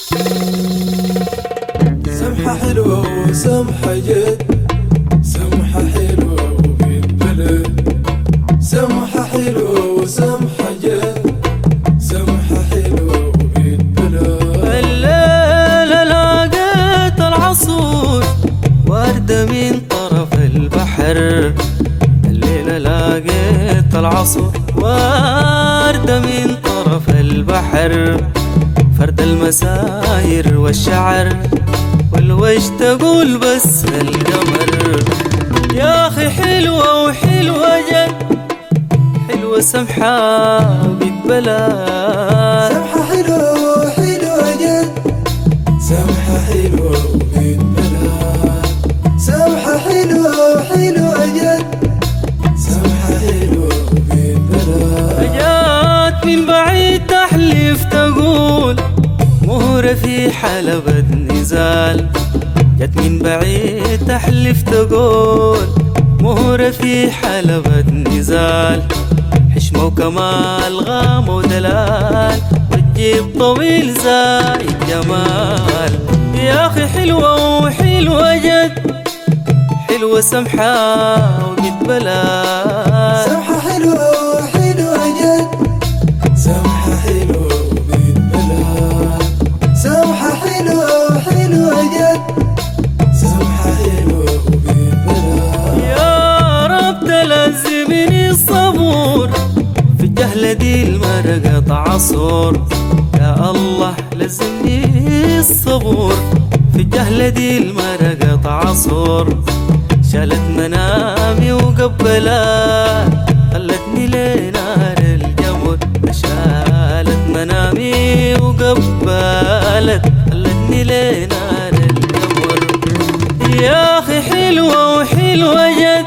سمحة حلوة وسمحة جد، سمحة حلوة وبيت بلد، سمحة حلوة وسمحة جد، سمحة حلوة وبيت بلد. الليلة لاقيت العصفور وردة من طرف البحر، الليلة لاقيت العصفور وردة من طرف البحر، فرد المساير والشعر والوجه تقول بس القمر. يا أخي حلوة وحلوة جد، حلوة سمحة بيت بلد. سمحة حلوة وحلوة جد، سمحة حلوة وبيت بلد، سمحة حلوة وحلوة جد، سمحة حلوة وبيت بلد. جات من بعيد تحلف تقول مهرة في حلبة نزال، جات من بعيد تحلف تقول مهرة في حلبة نزال، حشمة وكمال غام ودلال والجيب طويل زايد جمال. يا أخي حلوة وحلوة جد، حلوة سمحة وبيت بلد. سمحة حلوة وحلوة جد، سمحة حلوة وبيت بلد، سمحة حلوة وحلوة جد، سمحة حلوة وبيت بلد. يا رب تلزمني الصبور في الجهلة دي المرقة عصور، يا الله لزمني الصبور في الجهلة دي المرقة عصور، شالت منامي وقبلت خلتني لنار الجمر، شالت منامي وقبلت خلتني لنار الجمر. يا أخي حلوة وحلوة جد،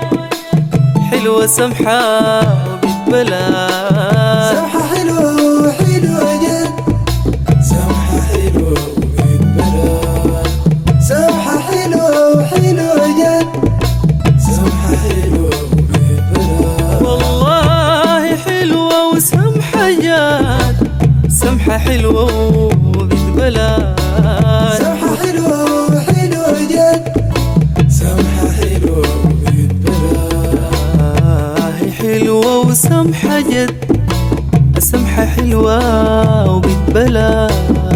حلوة سمحة وبيت بلد. سمحة حلوة وحلوة جد، سمحة حلوة وبيت بلد، سمحة حلوة وحلوة جد، سمحة حلوة وبيت بلد. والله حلوة وسمحة جد، سمحة حلوة وبيت بلد. سمحة حلوة وحلوة جد، سمحة حلوة وبيت بلد. حلوة وسمحة جد، سمحة حلوة وبيت بلد.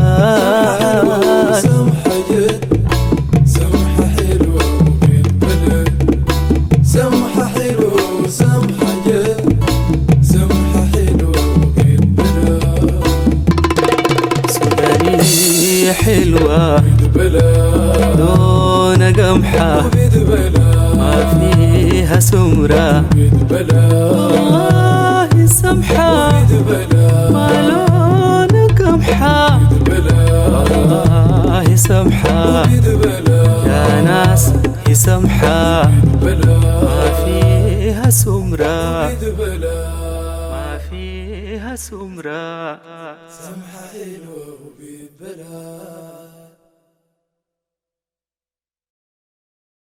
سمحة جد، سمحة حلوة وبيت بلد، سمحة حلوة وسمحة جد، سمحة حلوة وبيت بلد. سودانية حلوة بيت بلد، دون قمحة وبيت بلد، ما فيها سمرة، بيت بلد، والله سمحة بيت بلد، ما لون قمحة، بيت بلد، والله سمحة بيت بلد، يا ناس هي سمحة بيت بلد، ما فيها سمرة، بيت بلد. ما فيها سمرة. سمحة حلوة وبيت بلد.